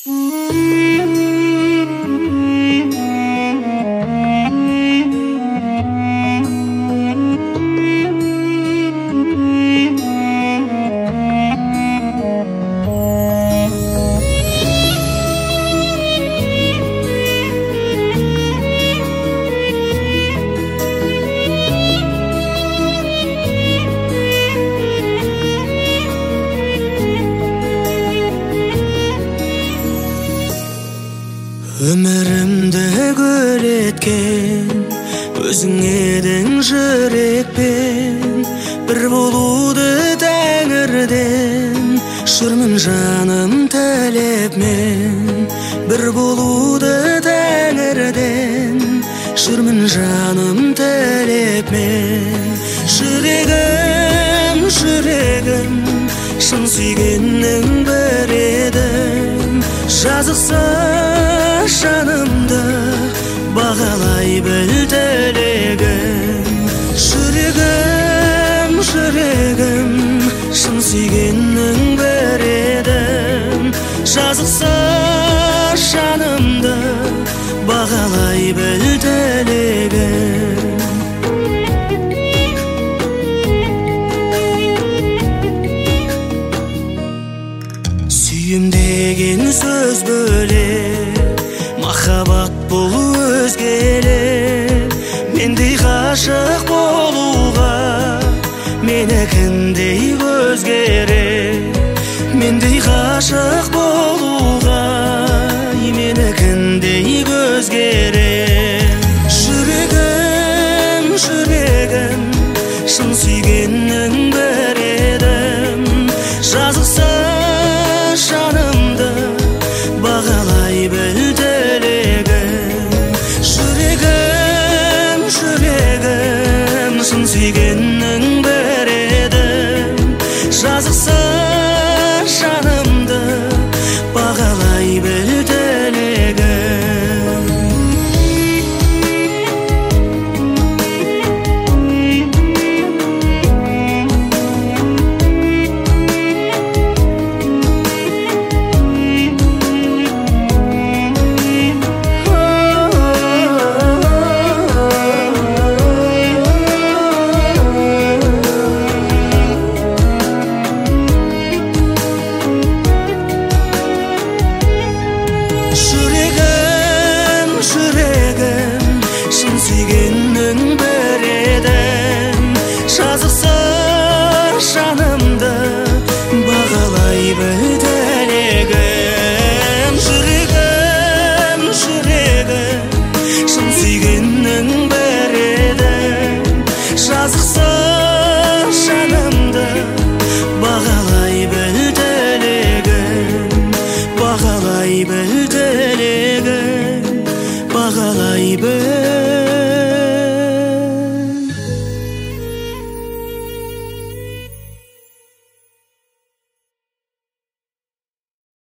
Өмірімді гүл еткен өзің едің жүрекпен, бір болуды тәңірден жүрмін жаным тілеп мен. Бір болуды тәңірден жүрмін жаным тілеп мен. Жүрегім, жүрегім, шын сүйгеннің бір едің. Жазықса жанымды бағалай біл тілегім. Жүрегім, жүрегім, шын сүйгеннің бір едің. Жазықса жанымды бағалай біл тілегім. Сүйім деген сөз бөлек, махаббат бұл өзгелек. Мендей ғашық болуға менікіндей өзгерек. Мендей ғашық болуға менікіндей өзгерек. Жүрегім, жүрегім, шын сүйгеннің бір едім. Жазықса жанымды бағалай біл тілегім. Жүрегім, жүрегім, шын сүйгеннің бір едім. Жазықса жанымды бағалай біл тілегім. Жүрегім, жүрегім, шын сүйгеннің бір